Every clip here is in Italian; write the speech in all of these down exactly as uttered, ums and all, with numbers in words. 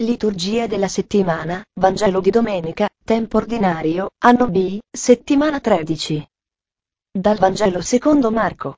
Liturgia della settimana, Vangelo di domenica, tempo ordinario, anno B, settimana tredici. Dal Vangelo secondo Marco.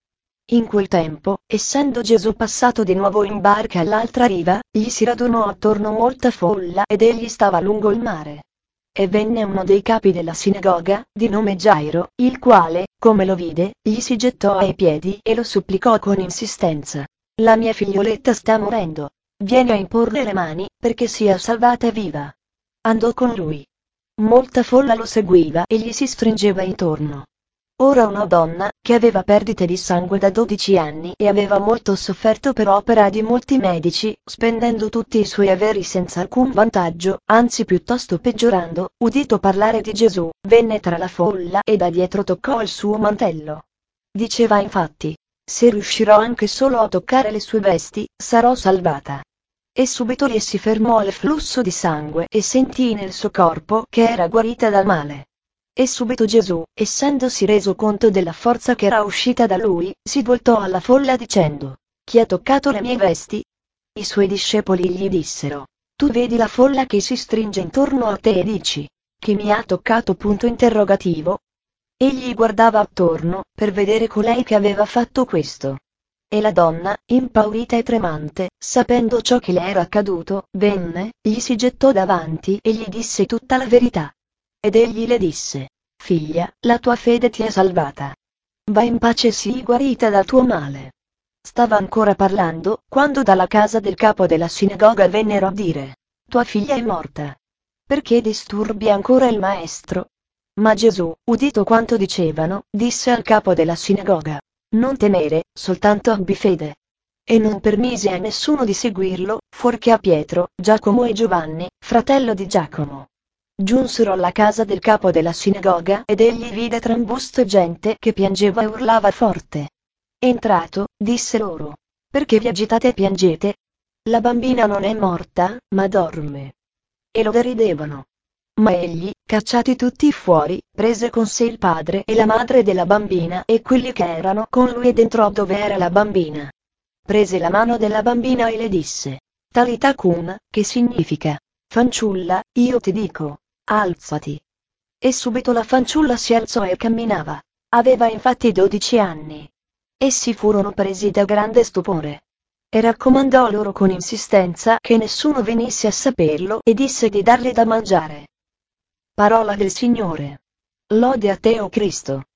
In quel tempo, essendo Gesù passato di nuovo in barca all'altra riva, gli si radunò attorno molta folla ed egli stava lungo il mare. E venne uno dei capi della sinagoga, di nome Gairo, il quale, come lo vide, gli si gettò ai piedi e lo supplicò con insistenza: La mia figlioletta sta morendo. Vieni a imporle le mani, perché sia salvata viva. Andò con lui. Molta folla lo seguiva e gli si stringeva intorno. Ora una donna, che aveva perdite di sangue da dodici anni e aveva molto sofferto per opera di molti medici, spendendo tutti i suoi averi senza alcun vantaggio, anzi piuttosto peggiorando, udito parlare di Gesù, venne tra la folla e da dietro toccò il suo mantello. Diceva infatti: se riuscirò anche solo a toccare le sue vesti, sarò salvata. E subito le si fermò il flusso di sangue e sentì nel suo corpo che era guarita dal male. E subito Gesù, essendosi reso conto della forza che era uscita da lui, si voltò alla folla dicendo: Chi ha toccato le mie vesti? I suoi discepoli gli dissero: Tu vedi la folla che si stringe intorno a te e dici: Chi mi ha toccato? Punto interrogativo. Egli guardava attorno, per vedere colei che aveva fatto questo. E la donna, impaurita e tremante, sapendo ciò che le era accaduto, venne, gli si gettò davanti e gli disse tutta la verità. Ed egli le disse: Figlia, la tua fede ti ha salvata. Vai in pace e sii guarita dal tuo male. Stava ancora parlando, quando dalla casa del capo della sinagoga vennero a dire: Tua figlia è morta. Perché disturbi ancora il maestro? Ma Gesù, udito quanto dicevano, disse al capo della sinagoga: Non temere, soltanto abbi fede. E non permise a nessuno di seguirlo, fuorché a Pietro, Giacomo e Giovanni, fratello di Giacomo. Giunsero alla casa del capo della sinagoga ed egli vide trambusto e gente che piangeva e urlava forte. Entrato, disse loro: Perché vi agitate e piangete? La bambina non è morta, ma dorme. E lo deridevano. Ma egli, cacciati tutti fuori, prese con sé il padre e la madre della bambina e quelli che erano con lui ed entrò dove era la bambina. Prese la mano della bambina e le disse: Talita cum, che significa: Fanciulla, io ti dico, alzati. E subito la fanciulla si alzò e camminava. Aveva infatti dodici anni. Essi furono presi da grande stupore. E raccomandò loro con insistenza che nessuno venisse a saperlo e disse di darle da mangiare. Parola del Signore. Lode a te, o Cristo.